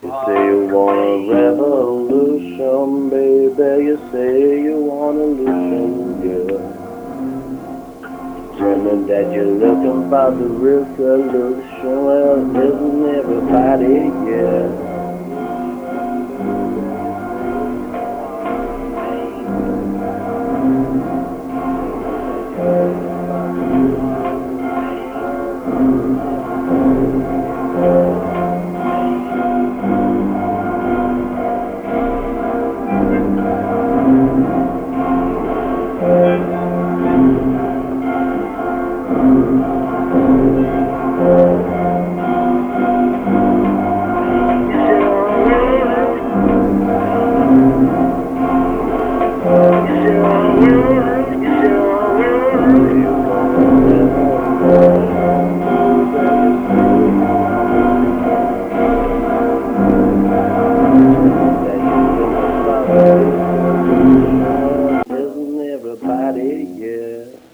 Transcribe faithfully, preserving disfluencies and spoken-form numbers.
You say you want a revolution, baby. You say you want a solution, girl. Tell me that you're looking for the real solution. Well, isn't everybody, yeah? Isn't everybody, yeah?